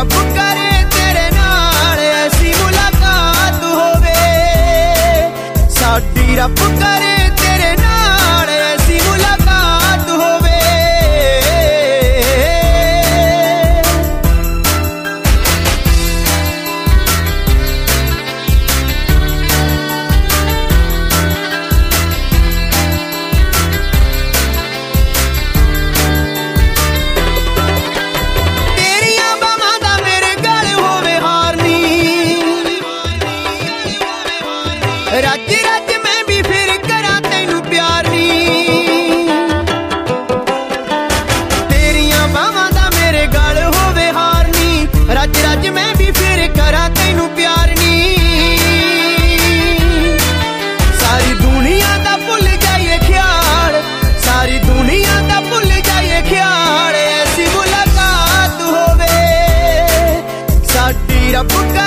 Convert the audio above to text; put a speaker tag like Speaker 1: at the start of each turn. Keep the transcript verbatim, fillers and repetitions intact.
Speaker 1: रब करे तेरे नाल ऐसी मुलाकात होवे, साडी रब करे तेरे नाल ऐसी मुलाकात होवे। रज रज मैं भी फिर करा तैनू प्यार नी, तेरिया बावां दा मेरे गल होवे हार नी। रज रज मैं भी फिर करा तैनू प्यार नी, सारी दुनिया दा भुल जाइए ख्याल, सारी दुनिया दा भुल जाइए ख्याल। ऐसी मुलाकात होवे साडी रब